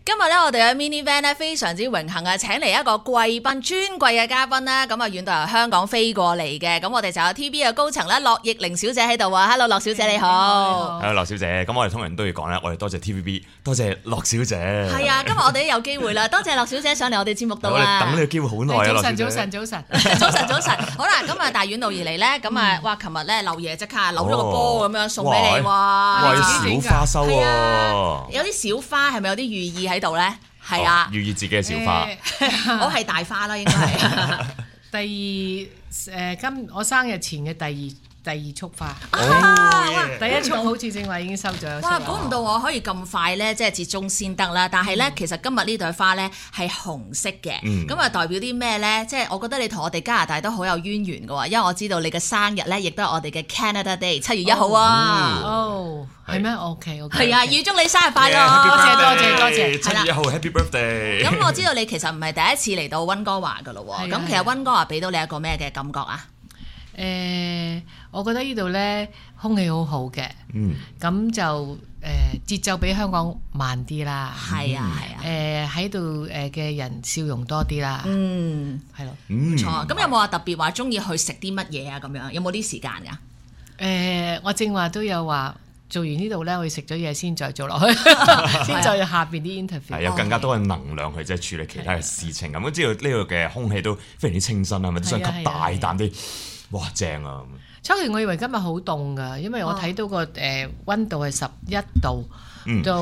今日咧，我哋嘅 mini van 咧非常之榮幸啊，請嚟一個貴賓尊貴嘅嘉賓啦。咁啊，遠道由香港飛過嚟嘅。咁我哋就有 TV 嘅高層咧，樂易玲小姐喺度啊。Hello， 樂小姐你好。 Hello， 樂小姐。咁我哋通常都要講咧，我哋多謝 TVB， 多謝樂小姐。 係啊，今日我哋都有機會啦，多謝樂小姐上嚟我哋節目度啊。 我哋等呢個機會好耐啊，樂小姐。 早晨。好啦，咁啊，大遠道而嚟咧，咁啊，哇，琴日咧漏夜即刻扭咗個波咁樣送俾你喎。 哇，小花收喎。 有啲小花係咪有啲寓意喺度咧？係啊， 寓意自己嘅小花。 我係大花啦，應該係。 我生日前嘅第二束花，第一束好似正話已經收咗。 哇！估唔到我可以咁快咧，即係折中先得啦。但係咧，其實今日呢朵花咧係紅色嘅，咁啊代表啲咩咧？即係我覺得你同我哋加拿大都好有淵源嘅喎，因為我知道你嘅生日咧，亦都係我哋嘅 Canada Day 7月1號啊。 哦，係咩 ？OK， 係啊，預祝你生日快樂！ 多謝。 7月1號 Happy Birthday！ 咁我知道你其實唔係第一次嚟到溫哥華嘅咯喎，咁其實溫哥華俾到你一個咩嘅感覺啊？ 我覺得呢度咧空氣好好嘅，咁就節奏比香港慢啲啦。 係啊。 喺度嘅人笑容多啲啦。係咯。 唔錯。咁有冇話特別話中意去食啲乜嘢啊？咁樣有冇啲時間㗎？ 我正話都有話。做完呢度咧，我食咗嘢先再做落去，先再下邊啲 interview。 係有更加多嘅能量去即係處理其他嘅事情咁。知道呢度嘅空氣都非常之清新啊，咪都想吸大啖啲，哇正啊！ 初期我以為今日好凍㗎，因為我睇到個溫度係11度到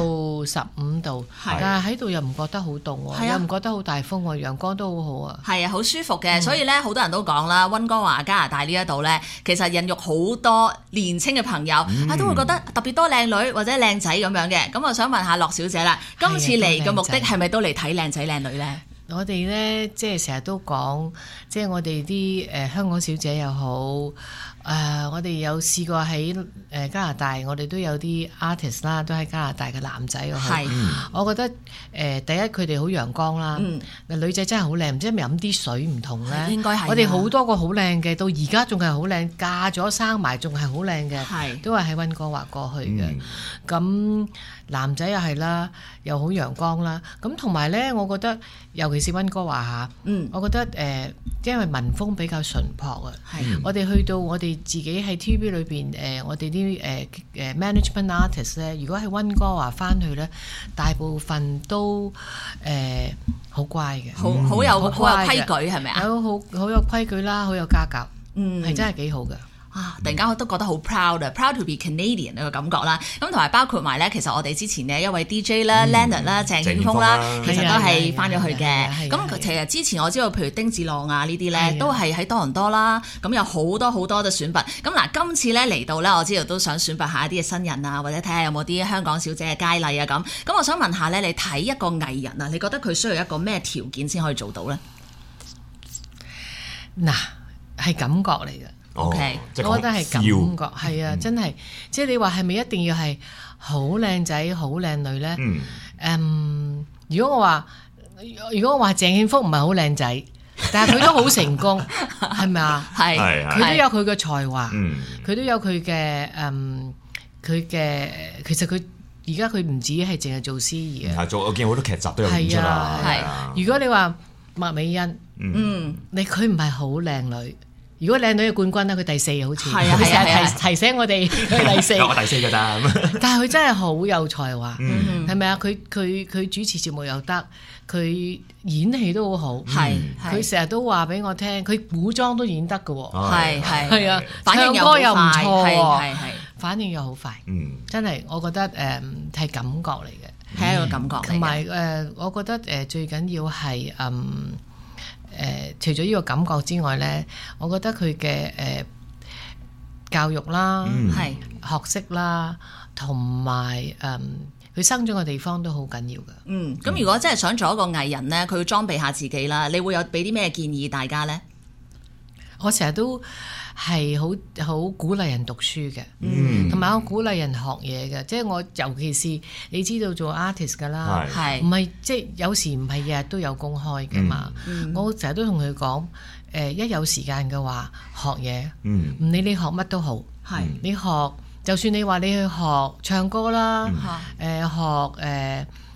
15度，但係喺度又唔覺得好凍喎，又唔覺得好大風喎，陽光都好好啊。 係啊，好舒服嘅，所以咧好多人都講啦，溫哥華加拿大呢一度咧，其實孕育好多年青嘅朋友都會覺得特別多靚女或者靚仔咁樣嘅。咁我想問下樂小姐啦，今次嚟嘅目的係咪都嚟睇靚仔靚女咧？ 我哋咧即係成日都講，即係我哋啲香港小姐又好，我哋有試過喺加拿大，我哋都有啲 artist 啦，都喺加拿大嘅男仔。我覺得第一佢哋好陽光啦，女仔真係好靚，唔知係咪飲啲水唔同咧？ 應該係。 我哋好多個好靚嘅，到而家仲係好靚，嫁咗生埋仲係好靚嘅，都係喺溫哥華過去嘅。咁男仔又係啦，又好陽光啦。咁同埋咧，我覺得尤其是溫哥華嚇，我覺得因為民風比較淳樸啊。我哋去到我哋自己喺 TV 裏邊我哋啲management artist 咧，如果喺溫哥華翻去咧，大部分都好乖嘅， 好有規矩係咪啊？ 好有規矩啦，好有家教，係真係幾好嘅。 突然間我都覺得好 proud to be Canadian 呢個感覺啦。咁同埋包括埋咧，其實我哋之前嘅一位 DJ 啦、Leonard 啦、鄭顯峰啦，其實都係翻咗去嘅。咁其實之前我知道，譬如丁子朗啊呢啲咧，都係喺多倫多啦。咁有好多嘅選拔。咁嗱，今次咧嚟到咧，我知道都想選拔下一啲嘅新人啊，或者睇下有冇啲香港小姐嘅佳麗啊咁。咁我想問下咧，你睇一個藝人啊，你覺得佢需要一個咩條件先可以做到咧？嗱， 係感覺嚟嘅。 OK， 我覺得係感覺，係啊，真係，即係你話係咪一定要係好靚仔、好靚女咧？如果我話鄭慶福唔係好靚仔，但係佢都好成功，係咪啊？係，佢都有佢嘅才華，佢都有佢嘅其實佢而家佢唔止係淨係做司儀啊， 我見好多劇集都有演出啦。 係，如果你話麥美恩，佢唔係好靚女。如果靚女嘅冠軍咧，佢第4好似，佢成日提醒我哋佢第4， 我第4㗎咋。 但係佢真係好有才華，係咪啊？佢主持節目又得，佢演戲都好好，佢成日都話俾我聽，佢古裝都演得㗎喎，係啊，唱歌又唔錯，反應又好快，真係我覺得係感覺嚟嘅， 係一個感覺嚟嘅。 同埋我覺得最緊要係除咗呢個感覺之外咧，我覺得佢嘅教育啦、學識啦，同埋佢生長嘅地方都好緊要㗎。 咁如果真係想做一個藝人咧，佢要裝備下自己啦，你會有俾啲咩建議大家咧？ 我成日都係好鼓勵人讀書嘅，同埋我鼓勵人學嘢嘅，即係我尤其是你知道做 artist 㗎啦，唔係即係有時唔係日日都有公開㗎嘛。我成日都同佢講，一有時間嘅話學嘢，唔理你學乜都好，你學就算你話你去學唱歌啦，學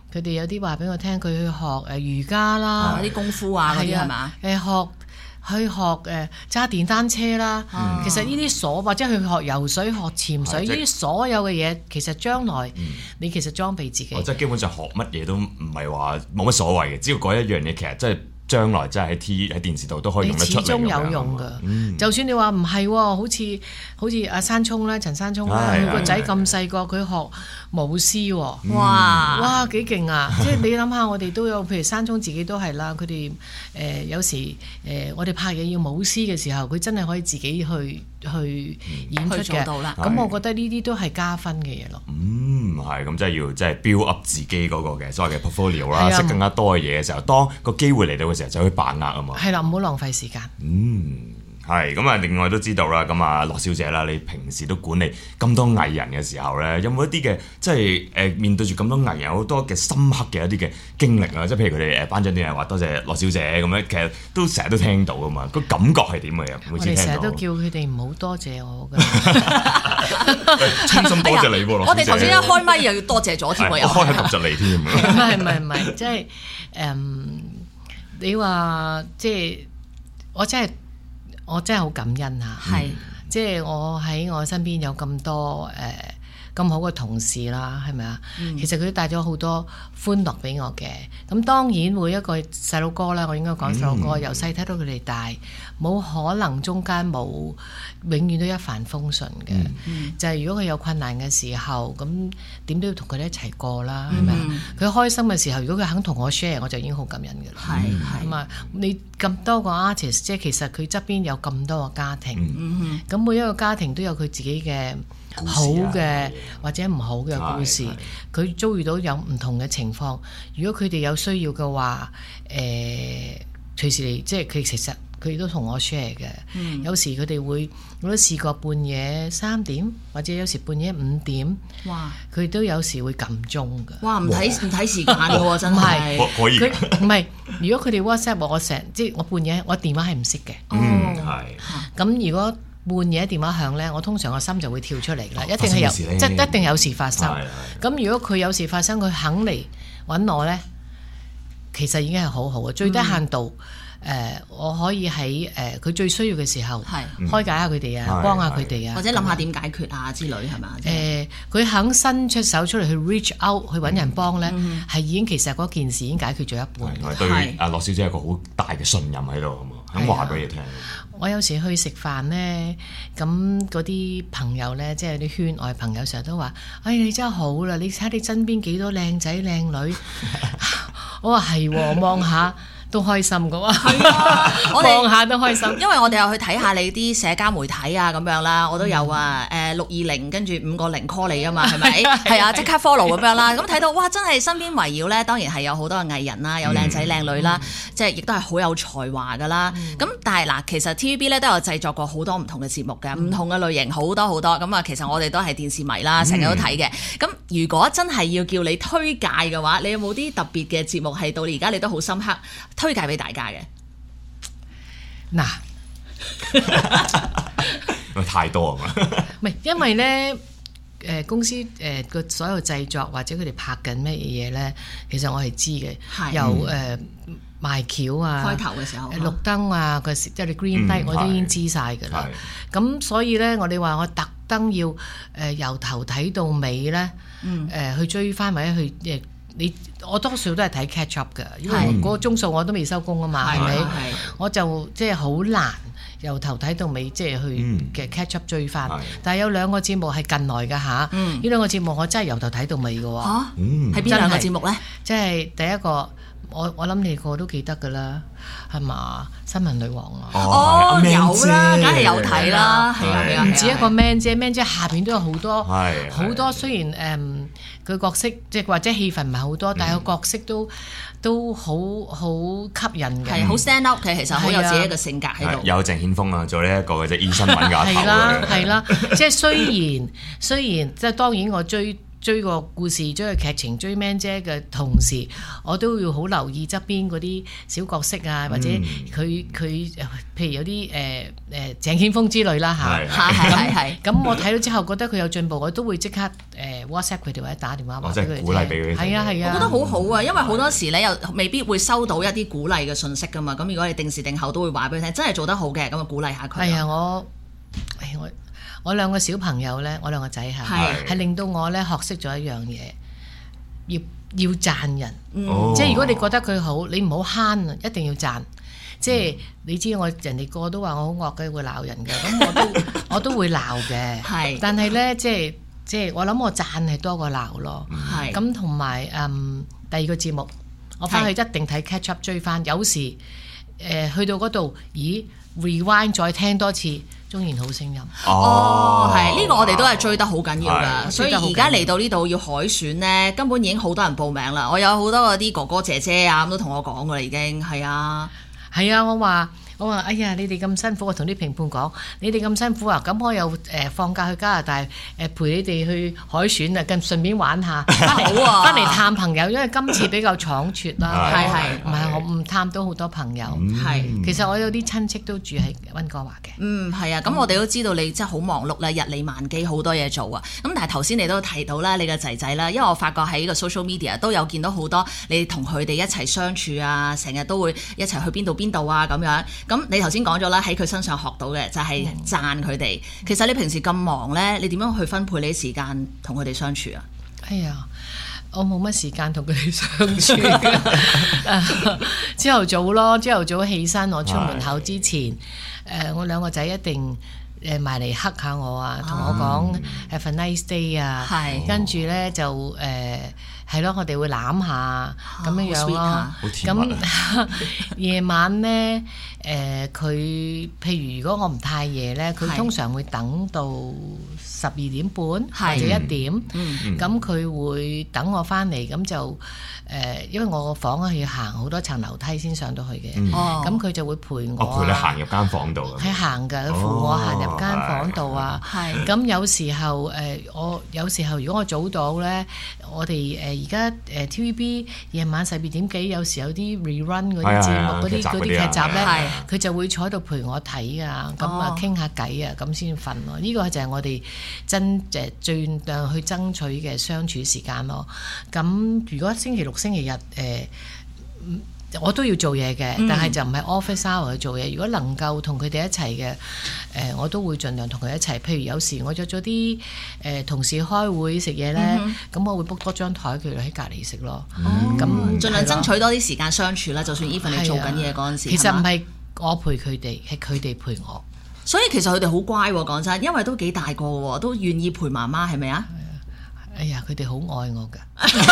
佢哋有啲話俾我聽，佢去學瑜伽啦， 啲功夫啊嗰啲係嘛？ 去學揸電單車啦。其實呢啲或者去學游水、學潛水，呢啲所有嘅嘢，其實將來你其實裝備自己。 即係基本上學乜嘢都唔係話冇乜所謂嘅，只要嗰一樣嘢其實真係。將來真係喺電視度都可以用得出嚟， 始終有用㗎。就算你話唔係喎，好似阿山聰啦，陳山聰啦，佢個仔咁細個，佢學舞獅喎，哇幾勁啊！即係你諗下，我哋都有，譬如山聰自己都係啦，佢哋有時我哋拍嘢要舞獅嘅時候，佢真係可以自己去演出嘅。咁我覺得呢啲都係加分嘅嘢咯。 係咁，真係要即係 build up 自己嗰個嘅所謂嘅 portfolio 啦，識更加多嘅嘢嘅時候，當個機會嚟到嘅時候就可以把握啊嘛。係啦， 唔好浪費時間。 係咁啊！另外都知道啦，咁啊羅小姐啦，你平時都管理咁多藝人嘅時候咧，有冇一啲嘅即係面對住咁多藝人好多嘅深刻嘅一啲嘅經歷啊？即係譬如佢哋頒獎典禮話多謝羅小姐咁樣，其實都成日都聽到噶嘛，個感覺係點嘅？每次聽到我哋成日都叫佢哋唔好多謝我㗎，衷心多謝你喎，羅小姐。我哋頭先一開咪又要多謝咗添，我開係及實你添。唔係，即係你話即係我真係好感恩啊！即係我喺我身邊有咁多咁好嘅同事啦，係咪啊？其實佢都帶咗好多歡樂俾我嘅。咁當然每一個細路哥啦，我應該講細路哥，由細睇到佢哋大，冇可能中間冇永遠都一帆風順嘅。就係如果佢有困難嘅時候，咁點都要同佢哋一齊過啦，係咪啊？佢開心嘅時候，如果佢肯同我 share， 我就已經好感恩嘅啦。咁啊，你咁多個 artist， 即係其實佢側邊有咁多個家庭，咁每一個家庭都有佢自己嘅好嘅或者唔好嘅故事，佢遭遇到有唔同嘅情況。如果佢哋有需要嘅話，隨時嚟，即係其實佢都同我 share 嘅。有時佢哋會，我都試過半夜3點，或者有時半夜5點，佢都有時會撳鐘㗎。哇！唔睇時間喎，真係。可以。唔係，如果佢哋 WhatsApp 我即係我半夜我電話係唔識嘅。咁如果半夜電話響咧，我通常個心就會跳出嚟啦，一定係一定有事發生。咁如果佢有事發生，佢肯嚟揾我咧，其實已經係好好嘅。最低限度，我可以喺佢最需要嘅時候開解下佢哋啊，幫下佢哋啊，或者諗下點解決啊之類係嘛？佢肯伸出手出嚟去 reach out 去揾人幫咧，係已經其實嗰件事已經解決咗一半。對阿羅小姐有個好大嘅信任喺度，係嘛？肯話俾你聽。我有時去食飯咧，咁嗰啲朋友咧，即係啲圈外朋友，成日都話：哎，你真係好啦！你睇你身邊幾多靚仔靚女。我話係喎，望下都開心㗎喎。係啊，我哋望下都開心。因為我哋又去睇下你啲社交媒體啊咁樣啦，我都有啊。620跟住5個0 call 你啊嘛，係咪？係啊，即刻 follow 咁樣啦。咁睇到哇，真係身邊圍繞咧，當然係有好多嘅藝人啦，有靚仔靚女啦，即係亦都係好有才華㗎啦。咁但係嗱，其實 TVB 咧都有製作過好多唔同嘅節目嘅，唔同嘅類型好多好多。咁啊，其實我哋都係電視迷啦，成日都睇嘅。咁如果真係要叫你推介嘅話，你有冇啲特別嘅節目係到而家你都好深刻推介俾大家嘅？嗱，太多啊嘛！唔係，因為咧公司個所有製作或者佢哋拍緊咩嘢咧，其實我係知嘅。由賣橋啊，開頭嘅時候，綠燈啊，即係 green light，我都已經知晒㗎啦。咁所以咧，我哋話我特登要由頭睇到尾咧，去追翻或者去我多數都係睇 catch up 嘅，因為嗰個鐘數我都未收工啊嘛，係咪？我就即係好難由頭睇到尾，即係去嘅 catch up 追翻。但係有2個節目係近來嘅嚇，呢2個節目我真係由頭睇到尾嘅喎。係邊2個節目咧？即係第一個，我諗你個都記得㗎啦，係嘛？新聞女王啊！有啦，梗係有睇啦，係啊，唔止一個 Man 姐下邊都有好多好多，雖然佢角色即係或者戲份唔係好多，但係個角色都好吸引嘅，係好 stand up 嘅，其實好有自己嘅性格喺度。有鄭顯峰啊，做呢一個嘅啫，醫生揾架頭嘅。係啦，即係雖然即係當然我追追個故事、追個劇情、追 Man 姐嘅同時，我都要好留意側邊嗰啲小角色啊，或者佢譬如有啲鄭曉峰之類啦嚇。咁我睇到之後覺得佢有進步，我都會即刻WhatsApp 佢哋或者打電話話俾佢哋。 鼓勵俾佢哋。 係啊， 我覺得好好啊，因為好多時咧又未必會收到一啲鼓勵嘅信息噶嘛。咁如果你定時定候都會話俾佢聽，真係做得好嘅，咁就鼓勵下佢。 係啊，我兩個小朋友咧，我兩個仔係令到我咧學識咗一樣嘢，要讚人。即係如果你覺得佢好，你唔好慳啊，一定要讚。即係你知人哋個個都話我好惡嘅，會鬧人嘅，咁我都會鬧嘅。係，但係咧即係我諗我讚係多過鬧咯。係，咁同埋第二個節目，我翻去一定睇 catch up 追翻。有時去到嗰度，咦 rewind 再聽多次。中年好聲音係呢個我哋都係追得好緊要㗎，所以而家嚟到呢度要海選呢，根本已經好多人報名啦。我有好多嗰啲哥哥姐姐啊，咁都同我講㗎啦，已經係啊，我話哎呀，你哋咁辛苦，我同啲評判講，你哋咁辛苦啊，咁我又放假去加拿大陪你哋去海選啊，咁順便玩下，好啊，翻嚟探朋友，因為今次比較倉促啦，唔係我唔探到好多朋友，其實我有啲親戚都住喺溫哥華嘅， 係啊，咁我哋都知道你真係好忙碌啦，日理萬機，好多嘢做啊，咁但係頭先你都提到啦，你個仔仔啦，因為我發覺喺個 social media 都有見到好多你同佢哋一齊相處啊，成日都會一齊去邊度啊咁樣。咁你頭先講咗啦，喺佢身上學到嘅就係讚佢哋。其實你平時咁忙呢，你點樣去分配你時間同佢哋相處啊？ 哎呀，我冇乜時間同佢哋相處。朝頭早咯，朝頭早起身，我出門口之前，我兩個仔一定埋嚟黑下我啊，同我講 Have a nice day 啊，跟住呢就係咯，我哋會攬下咁樣樣咯。咁夜晚呢，佢譬如如果我唔太夜呢，佢通常會等到12點半或者1點。咁佢會等我翻嚟，咁就因為我個房係要行好多層樓梯先上到去嘅。咁佢就會陪我。 陪你行入間房度。 係行㗎，佢扶我行入間房度啊。咁有時候如果我早到呢，我哋而家TVB 夜晚12點幾，有時有啲 rerun 嗰啲節目，嗰啲劇集咧，佢就會坐喺度陪我睇啊，咁啊傾下偈啊，咁先瞓咯。呢個就係我哋盡量去爭取嘅相處時間咯。咁如果星期六、星期日我都要做嘢嘅，但係就唔係 office hour 去做嘢。如果能夠同佢哋一齊嘅，我都會盡量同佢一齊。譬如有時我約咗啲同事開會食嘢咧，咁我會 book 多張台，佢哋喺隔離食咯。咁盡量爭取多啲時間相處啦。就算 even 你做緊嘢嗰陣時， 其實唔係我陪佢哋，係佢哋陪我。 所以其實佢哋好乖喎，講真，因為都幾大個喎，都願意陪媽媽，係咪啊？ 哎呀，佢哋好愛我㗎。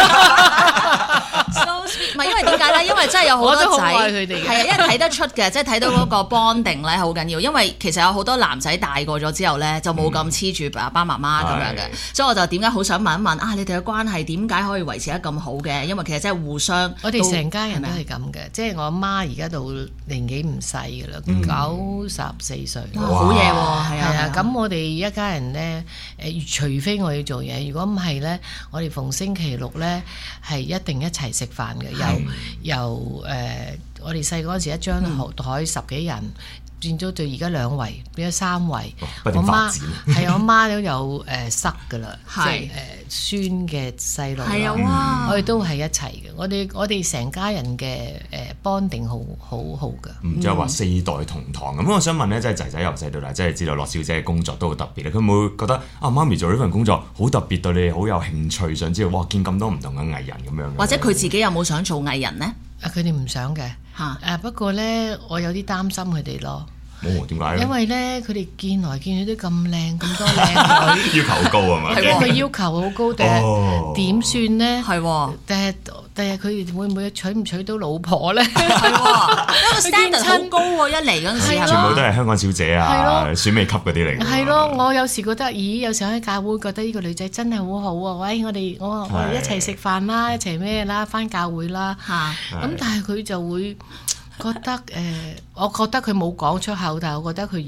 So sweet， 唔係因為點解咧？因為真係有好多仔，係啊，因為睇得出嘅，即係睇到嗰個 bonding 咧好緊要。因為其實有好多男仔大個咗之後咧，就冇咁黐住爸爸媽媽咁樣嘅，所以我就點解好想問一問啊？你哋嘅關係點解可以維持得咁好嘅？因為其實真係互相， 我哋成家人都係咁嘅，即係我阿媽而家到年紀唔細㗎啦，94歲， 好嘢喎，係啊。咁我哋一家人咧，除非我要做嘢，如果唔係咧，我哋逢星期六咧係一定一齊食飯嘅。由我哋細嗰陣時一張台10幾人，變咗到而家2圍，變咗3圍。我媽係我媽都有塞㗎啦，即係孫嘅細路，我哋都係一齊嘅。我哋成家人嘅bonding 好㗎。 仲有話4代同堂咁，我想問咧，即係仔仔由細到大，即係知道樂小姐嘅工作都好特別咧。佢會唔會覺得啊，媽咪做呢份工作好特別，對你哋好有興趣，想知道哇，見咁多唔同嘅藝人咁樣？ 或者佢自己有冇想做藝人呢？ 佢哋唔想嘅不過咧，我有啲擔心佢哋咯。 點解咧？ 因為咧，佢哋見來見去都咁靚，咁多靚女， 要求好高係嘛？ 驚佢要求好高，定係點算咧？ 係， 但係佢哋會唔會娶唔娶到老婆咧？ 係，因為 standard 好高喎，一嚟嗰陣時， 全部都係香港小姐啊，選美級嗰啲嚟。 係咯，我有時覺得，有時喺教會覺得呢個女仔真係好好啊！喂，我哋一齊食飯啦，一齊咩啦，返教會啦。咁但係佢就會覺得我覺得佢冇講出口，但係我覺得佢即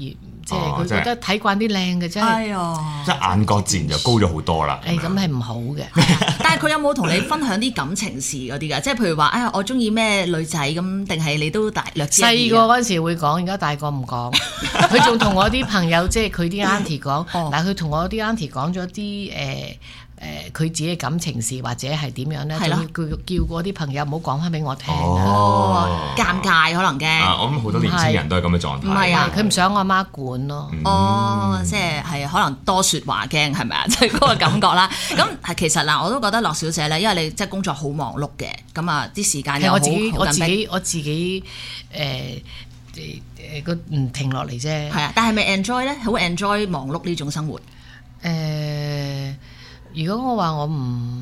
即係佢覺得睇慣啲靚嘅真係， 即係眼角自然就高咗好多啦。 咁係唔好嘅。 但係佢有冇同你分享啲感情事嗰啲㗎？即係譬如話，我中意咩女仔咁，定係你都略知一二？ 細個嗰陣時會講，而家大個唔講。佢仲同我啲朋友，即係佢啲 auntie 講。嗱，佢同我啲 auntie 講咗啲佢自己嘅感情事或者係點樣咧？佢叫嗰啲朋友唔好講翻俾我聽。 尷尬可能嘅。 我諗好多年輕人都係咁嘅狀態。 唔係啊， 佢唔想我阿媽管咯。 即係可能多説話驚係咪啊？即係嗰個感覺啦。咁其實嗱，我都覺得樂小姐咧，因為你即係工作好忙碌嘅，咁啊啲時間又好緊迫。 我自己唔停落嚟啫。 係啊，但係咪 enjoy 咧？好 enjoy 忙碌呢種生活。 如果我話我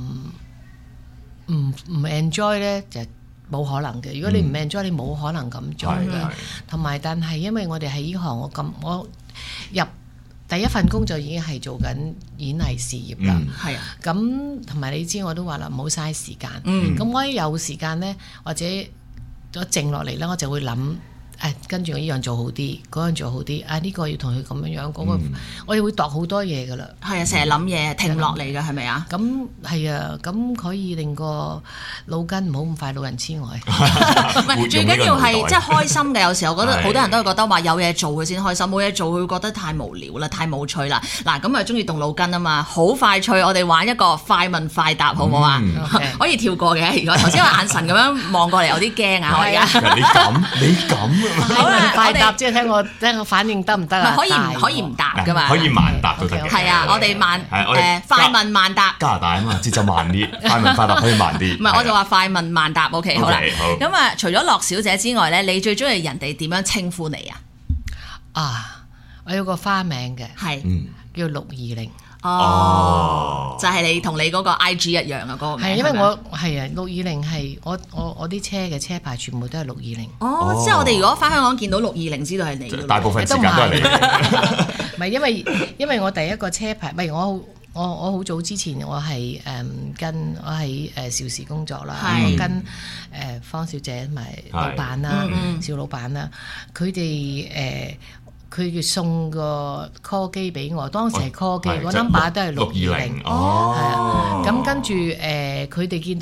唔 enjoy 咧，就冇可能嘅。如果你唔 enjoy，你冇可能咁做嘅。同埋，但係因為我哋喺呢行，我入第一份工就已經係做緊演藝事業啦。係啊，咁同埋你知我都話啦，唔好嘥時間。咁我一有時間咧，或者我靜落嚟咧，我就會諗。跟住我依樣做好啲，嗰樣做好啲。呢個要同佢咁樣樣，嗰個我哋會度好多嘢噶啦。 係啊，成日諗嘢，停落嚟㗎，係咪啊？ 咁係啊，咁可以令個腦筋唔好咁快老人痴呆。 唔係，最緊要係即係開心嘅。有時候我覺得好多人都係覺得話有嘢做佢先開心，冇嘢做佢會覺得太無聊啦，太冇趣啦。嗱，咁啊中意動腦筋啊嘛，好快脆，我哋玩一個快問快答，好唔好啊？可以跳過嘅。如果頭先個眼神咁樣望過嚟，有啲驚啊！我而家你咁。 好啦，快答即係睇我反應得唔得啊？ 可以唔答噶嘛？ 可以慢答都得嘅。 係啊，我哋快問慢答。 加拿大啊嘛，節奏慢啲，快問快答可以慢啲。 唔係，我就話快問慢答。OK， 好啦。咁啊，除咗樂小姐之外咧，你最中意人哋點樣稱呼你啊？ 我有個花名嘅， 係叫620。 就係你同你嗰個 IG 一樣啊，嗰個名係因為我係啊620係我啲車嘅車牌全部都係620。 即係我哋如果翻香港見到620，知道係你。 大部分時間都係你。 唔係因為我第一個車牌，唔係我好早之前我係跟我喺邵氏工作啦，我跟方小姐同埋老闆啦，邵老闆啦，佢哋佢送個 call 機俾我，當時係 call 機，個 number 都係620。係啊，咁跟住佢哋見到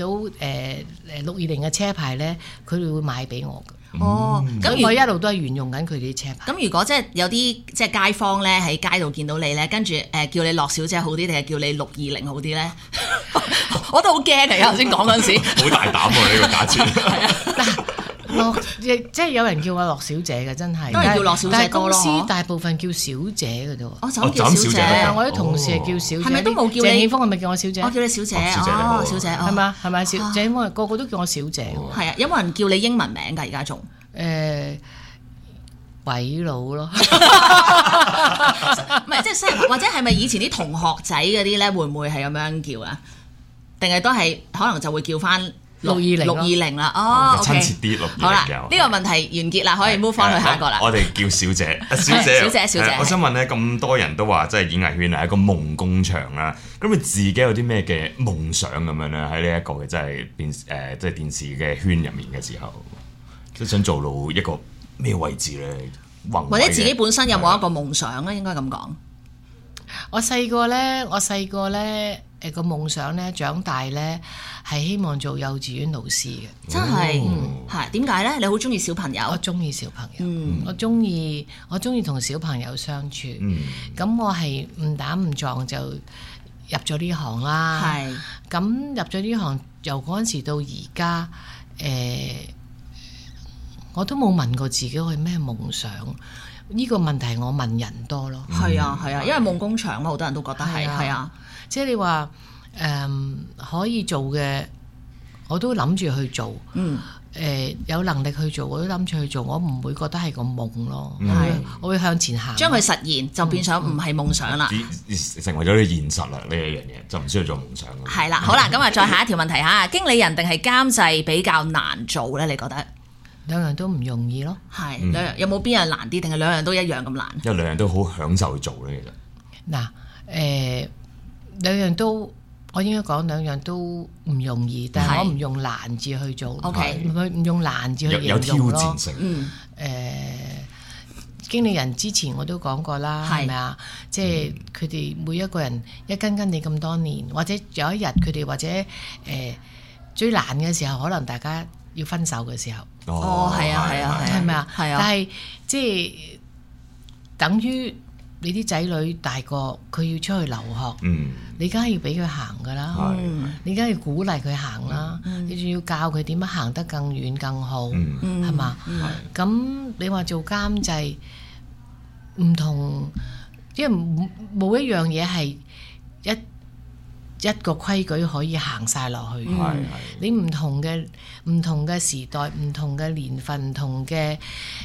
620嘅車牌咧，佢哋會買俾我嘅。 咁我一路都係沿用緊佢哋啲車牌。 咁如果即係有啲即係街坊咧喺街度見到你咧，跟住叫你樂小姐好啲，定係叫你620好啲咧？我都好驚嘅，頭先講嗰陣時。 好大膽喎！呢個假設。 即係有人叫我樂小姐嘅，真係都係叫樂小姐多咯。 但係公司大部分叫小姐嘅啫喎。 就咁叫小姐。 我啲同事係叫小姐。係咪都冇叫你？ 鄭慶峰係咪叫我小姐？ 我叫你小姐。小姐。係咪？鄭慶峰個個都叫我小姐喎。 係啊，有冇人叫你英文名㗎？而家仲？ 鬼佬咯。 唔係，即係或者係咪以前啲同學仔嗰啲咧，會唔會係咁樣叫啊？定係都係可能就會叫翻620啦。 親切啲620。 好啦，呢個問題完結啦，可以 move 翻去下一個啦。 我哋叫小姐，小姐。我想問咧，咁多人都話即係演藝圈係一個夢工場啦。咁你自己有啲咩嘅夢想咁樣咧？喺呢一個嘅即係電視嘅圈入面嘅時候，即係想做到一個咩位置咧？ 或者自己本身有冇一個夢想咧？應該咁講。 我細個咧個夢想咧，長大咧係希望做幼稚園老師嘅。 真係係點解咧？你好中意小朋友？ 我中意小朋友，我中意同小朋友相處。咁我係誤打誤撞就入咗呢行啦。係咁入咗呢行，由嗰陣時到而家，我都冇問過自己係咩夢想。呢個問題我問人多咯。 係啊，因為夢工場嘛，好多人都覺得係啊。 即係你話可以做嘅，我都諗住去做。有能力去做，我都諗住去做。我唔會覺得係個夢咯。我會向前行，將佢實現，就變相唔係夢想啦， 成為咗啲現實啦。呢一樣嘢就唔需要做夢想。 係啦，好啦，咁啊，再下一條問題嚇，經理人定係監製比較難做咧？你覺得？ 兩樣都唔容易咯。 係兩樣，有冇邊樣難啲？定係兩樣都一樣咁難？ 因為兩樣都好享受去做咧，其實。 嗱，兩樣都，我應該講兩樣都唔容易，但係我唔用難字去做，唔用難字去形容咯。有挑戰性。 經理人之前我都講過啦，係咪啊？即係佢哋每一個人一跟你咁多年，或者有一日佢哋或者最難嘅時候，可能大家要分手嘅時候。 係啊， 係咪啊？ 係啊。 但係即係等於你啲仔女大個，佢要出去留學，你梗係要俾佢行噶啦，你梗係要鼓勵佢行啦，你仲要教佢點樣行得更遠更好，係嘛？咁你話做監製唔同，因為冇一樣嘢係一個規矩可以行晒落去。你唔同嘅時代、唔同嘅年份、唔同嘅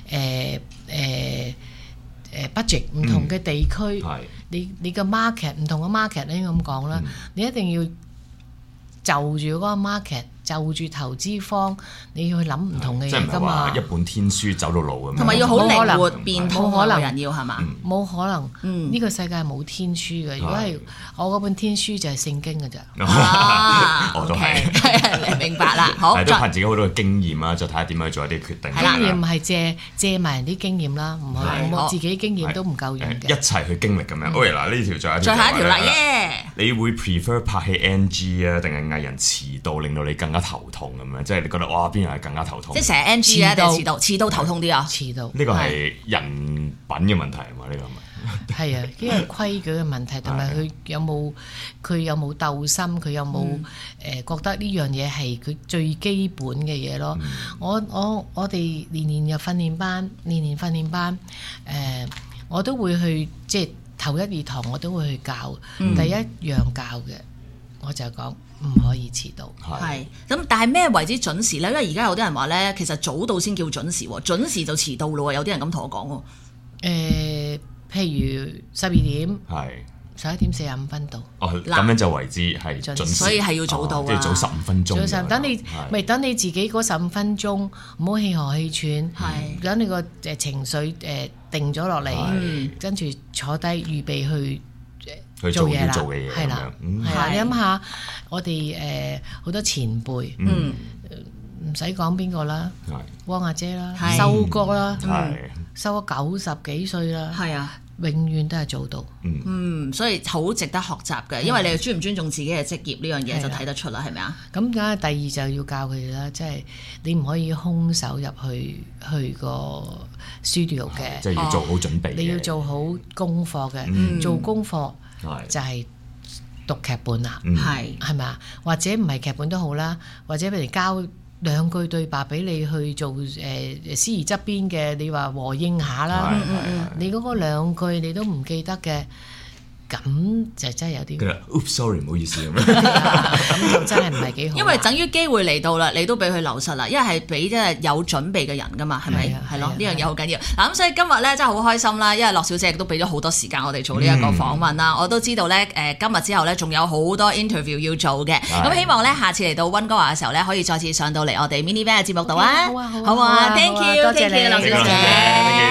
budget， 唔同嘅地區，你個 market 唔同嘅 market 咧咁講啦，你一定要就住嗰個 market， 就住投資方，你要去諗唔同嘅嘢㗎嘛。 一本天書走到老咁樣， 同埋要好靈活變通，冇可能人要係嘛？ 冇可能，呢個世界係冇天書嘅。如果係我嗰本天書就係聖經㗎咋。 我都係， 你明白啦。好， 都憑自己好多嘅經驗啊，再睇下點樣做一啲決定。 經驗係借埋人啲經驗啦，唔好自己經驗都唔夠用嘅。 一齊去經歷咁樣。OK 嗱，呢條最後一條啦，耶！ 你會 prefer 拍戲 NG 啊，定係藝人遲到令到你更加頭痛咁樣？即係你覺得哇，邊樣係更加頭痛？ 即係成日 NG 啊，定係遲到頭痛啲啊？ 遲到呢個係人品嘅問題係嘛？呢個係啊，呢個規矩嘅問題，同埋佢有冇鬥心，佢有冇覺得呢樣嘢係佢最基本嘅嘢咯。我哋年入訓練班，年訓練班，我都會去，即係頭一二堂我都會去教。第一樣教嘅我就講唔可以遲到。 係咁，但係咩為之準時咧？因為而家有啲人話咧，其實早到先叫準時，準時就遲到咯。有啲人咁同我講喎。 譬如12點，11點45分到。 咁樣就為之係準時， 所以係要早到啊， 即係早15分鐘。 早等你自己嗰15分鐘，唔好氣寒氣喘。等你個情緒定咗落嚟，跟住坐低預備去做嘢啦。係啦，係啊！你諗下，我哋好多前輩，唔使講邊個啦，汪阿姐啦，修哥啦，修咗90幾歲啦，係啊。永遠都係做到， 所以好值得學習嘅，因為你尊唔尊重自己嘅職業呢樣嘢就睇得出啦，係咪啊？ 咁梗係第二就要教佢哋啦，即係你唔可以空手入去個 studio 嘅， 即係要做好準備， 你要做好功課嘅，做功課就係讀劇本啦，係咪啊？或者唔係劇本都好啦，或者譬如交2句對白俾你去做司儀側邊嘅，你話和應下啦。你嗰個2句你都唔記得嘅，咁就真係有啲。 Oops sorry 唔好意思咁樣。 咁就真係唔係幾好。 因為等於機會嚟到啦，你都俾佢流失啦，因為係俾即係有準備嘅人噶嘛，係咪？係咯，呢樣嘢好緊要。嗱咁所以今日咧真係好開心啦，因為樂小姐亦都俾咗好多時間我哋做呢一個訪問啦。我都知道咧今日之後咧仲有好多 interview 要做嘅，咁希望咧下次嚟到溫哥華嘅時候咧可以再次上到嚟我哋 Mini Van 嘅節目度啊，好啊 ，Thank you，多謝你樂小姐。